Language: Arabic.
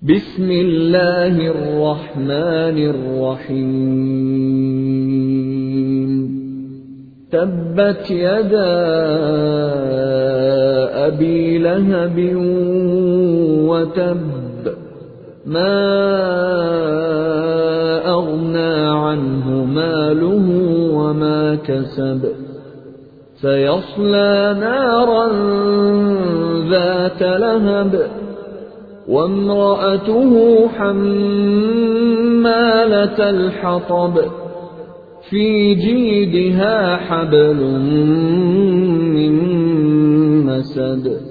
بسم الله الرحمن الرحيم تبت يدا أبي لهب وتب ما أغنى عنه ماله وما كسب سيصلى نارا ذات لهب وامرأته حمالة الحطب في جيدها حبل من مسد